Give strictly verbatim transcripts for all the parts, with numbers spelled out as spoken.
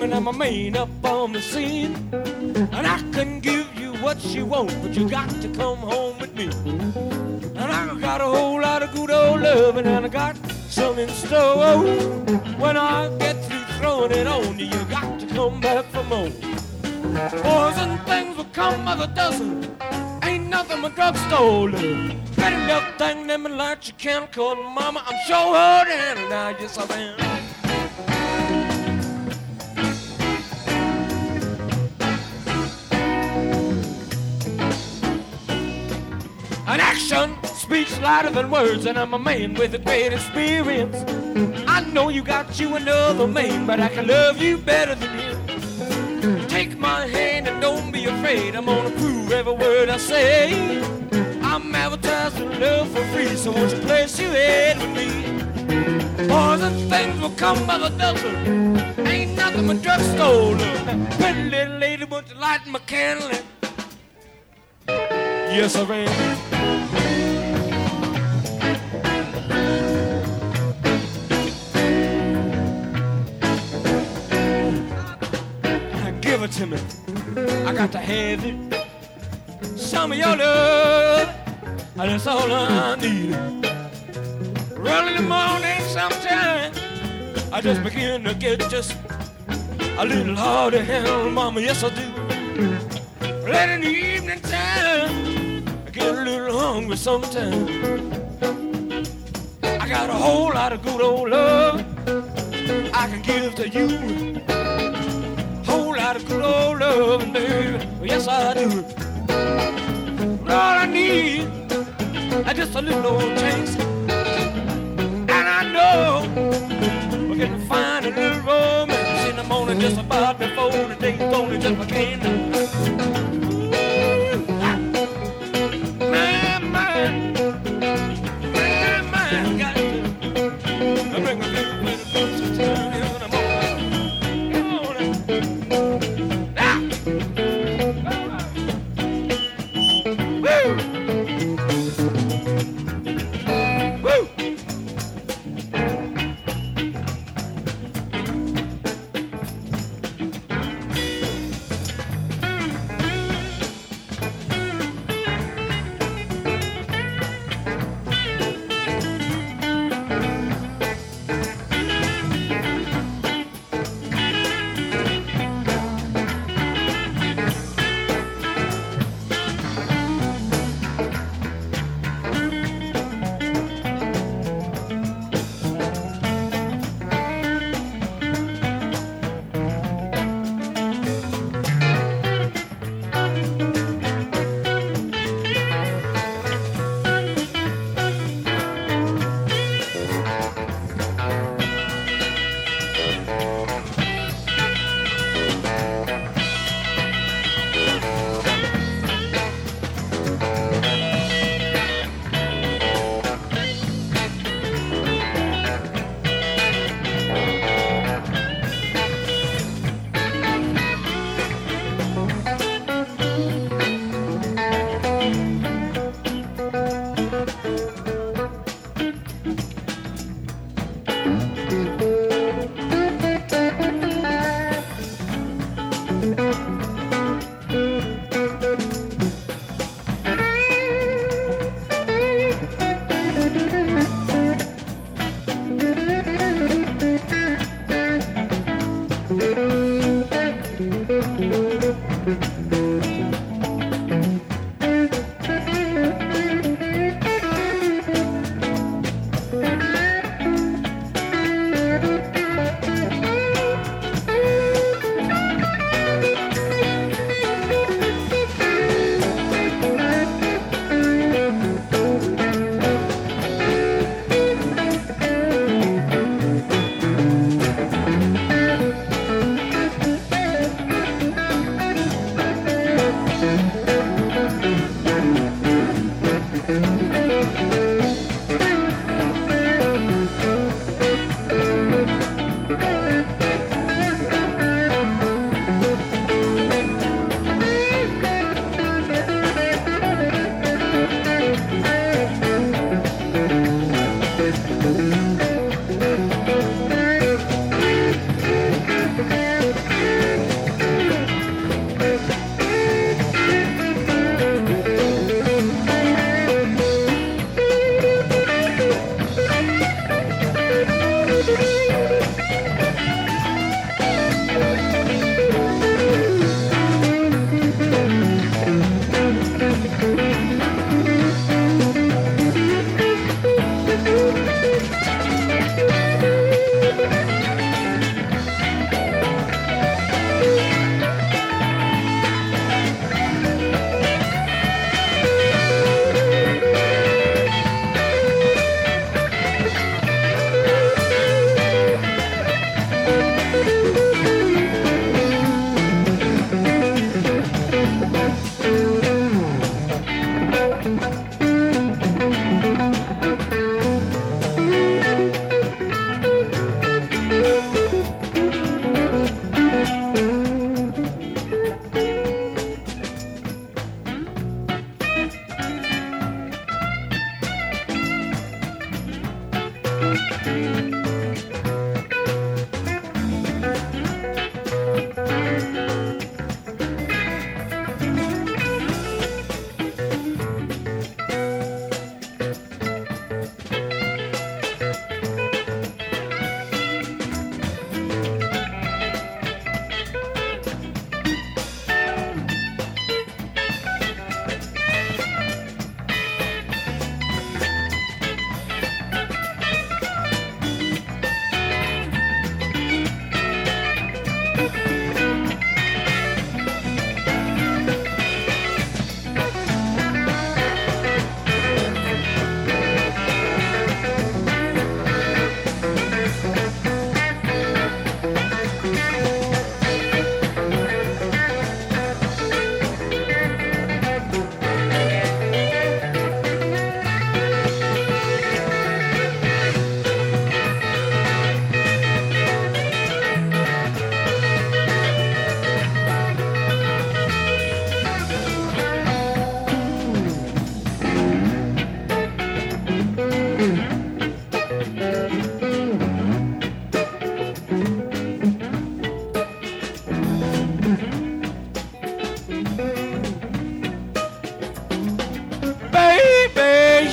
woman and my main up on the scene. And I can give you what you want, but you got to come home with me. And I got a whole lot of good old loving, and I got some in store. When I get through throwing it on you, you got to come back for more. Boys and things will come by the dozen, ain't nothing but drugstore love. Better enough thing them and light you can, call mama, I'm sure hurting now, yes I am. An action speaks louder than words, and I'm a man with a great experience. I know you got you another man, but I can love you better than him. Take my hand and don't be afraid, I'm gonna prove every word I say. I'm advertising love for free, so won't you place your head with me? Boys and things will come by the dozen, ain't nothing but drugstore love. Pretty little lady, won't you light my candle? And yes, I am. Give it to me, I got to have it. Some of your love, that's all I need. Early in the morning sometime, I just begin to get just a little hard to handle, mama, yes I do. Late in the evening time, I get a little hungry sometime. I got a whole lot of good old love I can give to you. Whole lot of good old love and baby, yes I do. All I need is just a little old taste, and I know we're gonna find a little romance in the morning, just about before the day's gonna just begin. My mind, my mind got to bring a little bit of boots to turn in the morning.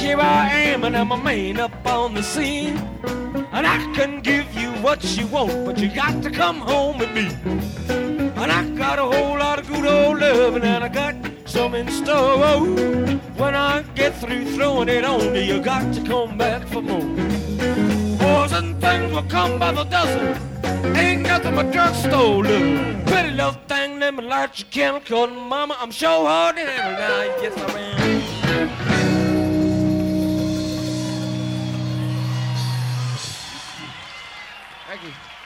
here I am, and I'm a man up on the scene. And I can give you what you want, but you got to come home with me. And I got a whole lot of good old loving, and I got some in store. Oh, when I get through throwing it on you, you got to come back for more. Boys and things will come by the dozen, ain't nothing but drugstore love. Pretty little thing, let me light your candle, 'cause mama, I'm sure hard to handle now. Yes, I am. Thank you.